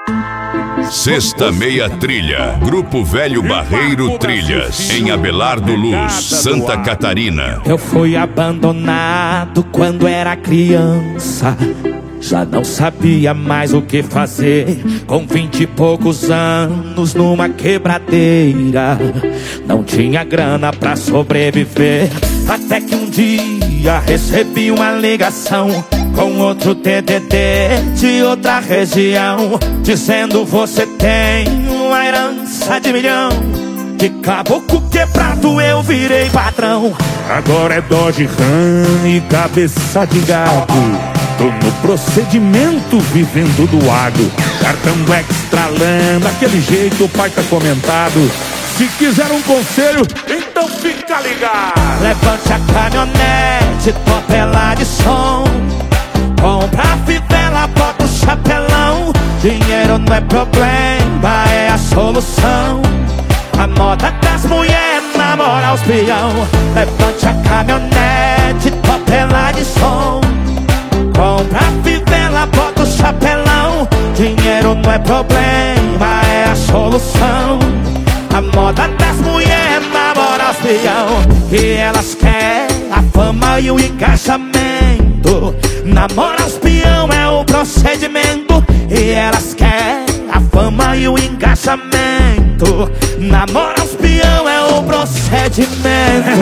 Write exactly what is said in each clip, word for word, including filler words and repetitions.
Sexta Meia Trilha, Grupo Velho Barreiro Trilhas, em Abelardo Luz, Santa Catarina. Eu fui abandonado quando era criança, já não sabia mais o que fazer. Com vinte e poucos anos numa quebradeira, não tinha grana pra sobreviver. Até que um dia recebi uma ligação com outro T D D de outra região, dizendo: você tem uma herança de milhão. De caboclo quebrado eu virei patrão. Agora é Dodge Ram e cabeça de gato. Tô no procedimento vivendo do agro. Cartão extra lã, daquele jeito o pai tá comentado. Se quiser um conselho, então fica ligado. Levante a caminhonete, topela de som. Compra a fivela, bota o chapelão. Dinheiro não é problema, é a solução. A moda das mulheres namora os peão. Levante a caminhonete, topela de som. Compra a fivela, bota o chapelão. Dinheiro não é problema, é a solução. A moda das mulheres namora os peão. E elas querem a fama e o encaixamento. Namorar os peão é o procedimento. E elas querem a fama e o encaixamento. Namorar os peão é o procedimento.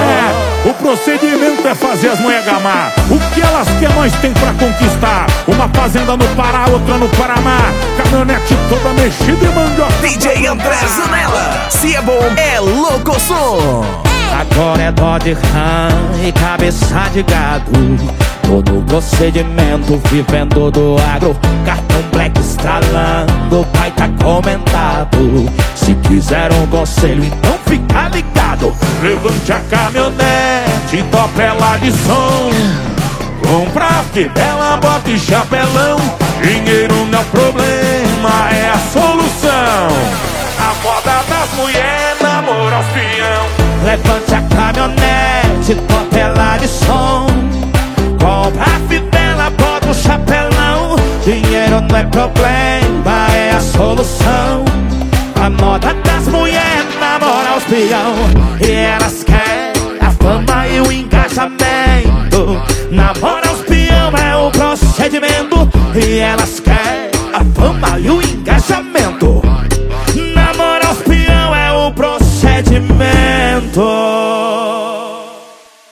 O procedimento é fazer as mulheres gamar. O que elas querem nós tem pra conquistar. Uma fazenda no Pará, outra no Paraná. Caminhonete toda mexida e mandioca. D J André Zanella, se é bom, é louco som. Agora é Dodge Ram e cabeça de gado. Todo procedimento vivendo do agro. Cartão black estralando, o pai tá comentado. Se quiser um conselho, então fica ligado. Levante a caminhonete, topela de som. Compra a fivela, bota e chapelão. Dinheiro não é problema, é a solução. A moda das mulheres namora os peão. Levante a caminhonete, topela de som. Compra a fivela, bota o chapelão. Dinheiro não é problema, é a solução. A moda das mulheres namora os peão. E elas querem a fama e o engajamento. Namora os peão é o procedimento. E elas querem a fama e o